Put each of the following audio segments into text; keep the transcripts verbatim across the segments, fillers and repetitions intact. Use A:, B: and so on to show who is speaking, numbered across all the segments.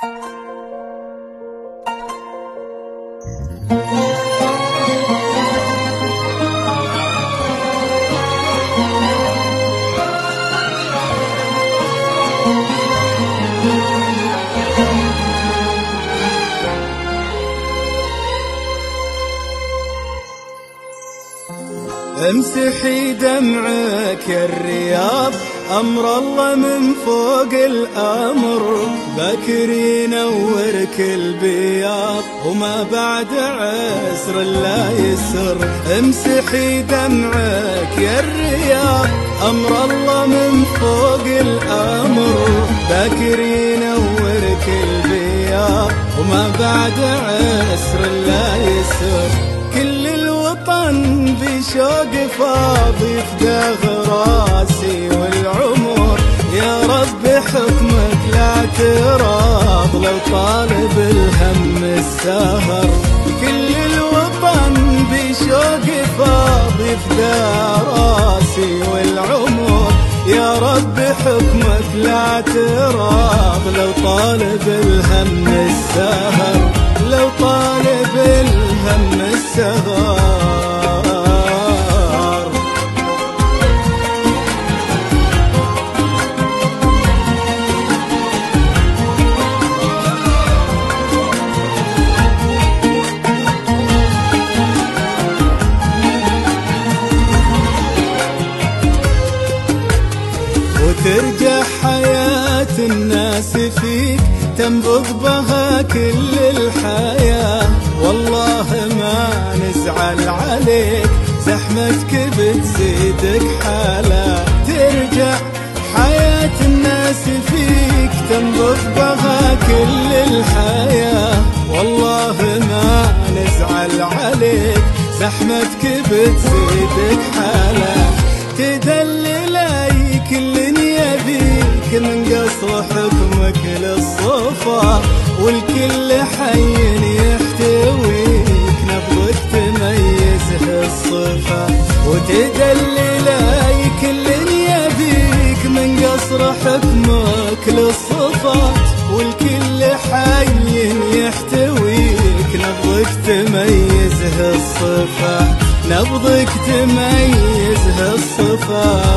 A: امسحي دمعك يا الرياض، أمر الله من فوق الأمر، باكر ينور كل بياض وما بعد عسر لا يسر. امسحي دمعك يا الرياض، أمر الله من فوق الأمر، باكر ينور كل بياض وما بعد عسر لا يسر. كل الوطن بشوق فاضي فداغ راسي والعمر، يا رب حكمك لا تراض لو طالب الهم السهر. كل الوطن بشوق فاضي فداغ راسي والعمر، يا رب حكمك لا تراض لو طالب الهم السهر، لو طالب الهم السهر. وترجع حياة الناس فيك تنبض بها كل الحياة، والله ما نزعل عليك زحمتك بتزيدك حالة. ترجع حياة الناس فيك تنبض بها كل الحياة، والله ما نزعل عليك زحمتك بتزيدك حالة. تدلل اي كل يبيك من قصر حكمك للصفا، والكل حي يحتويك نبضك تميزه الصفا. وتدلل اي كل يبيك من قصر حكمك للصفا، والكل حي يحتويك نبضك تميزه الصفا، نبضك تميزه الصفا.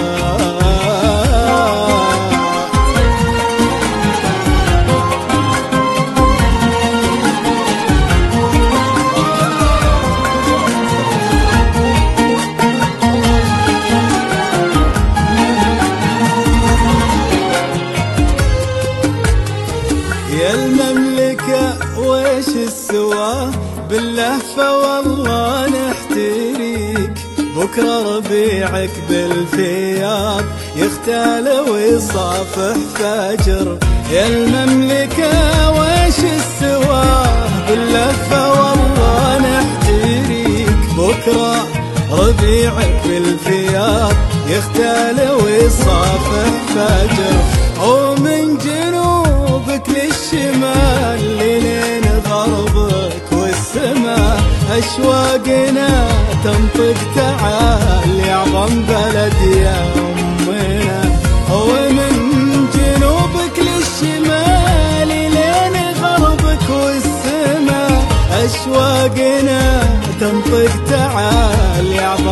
A: يا المملكة ويش السوا باللهفة والله نحتريك، بكرة ربيعك بالفياض يختال ويصافح فجر. يا المملكة ويش السوا باللهفة والله نحتريك، بكرة ربيعك بالفياض يختال ويصافح فجر. ومن جنوبك للشمال لين غربك والسماء أشواقنا تنطق تعال يا عظم بلد يا أمنا. ومن جنوبك للشمال لين غربك والسماء أشواقنا تنطق تعال يا